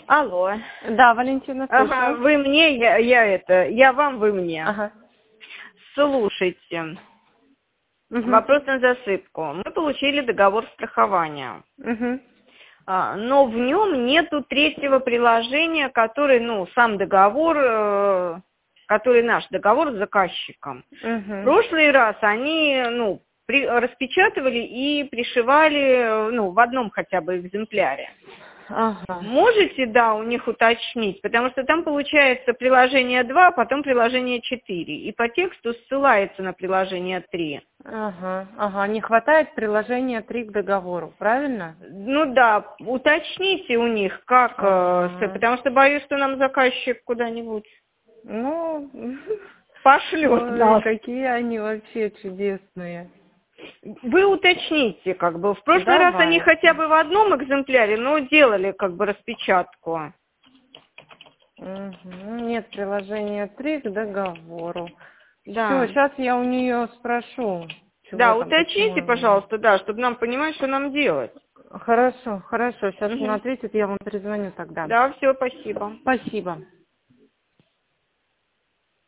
Алло. Да, Валентина, слушаю. Ага, вы мне, я вам, вы мне. Ага. Слушайте. Угу. Вопрос на засыпку. Мы получили договор страхования. Угу. Но в нем нету третьего приложения, который, сам договор, который наш договор с заказчиком. Угу. В прошлый раз они, распечатывали и пришивали, в одном хотя бы экземпляре. Ага. Можете, у них уточнить, потому что там получается приложение 2, потом приложение 4, и по тексту ссылается на приложение 3. Ага, не хватает приложения 3 к договору, правильно? Уточните у них, как, потому что боюсь, что нам заказчик куда-нибудь пошлет нас. Какие они вообще чудесные. Вы уточните, в прошлый раз они хотя бы в одном экземпляре, но делали распечатку. Нет приложения 3 к договору. Да. Все, сейчас я у нее спрошу. Уточните, пожалуйста, чтобы нам понимать, что нам делать. Хорошо, сейчас она ответит, я вам перезвоню тогда. Да, все, спасибо. Спасибо.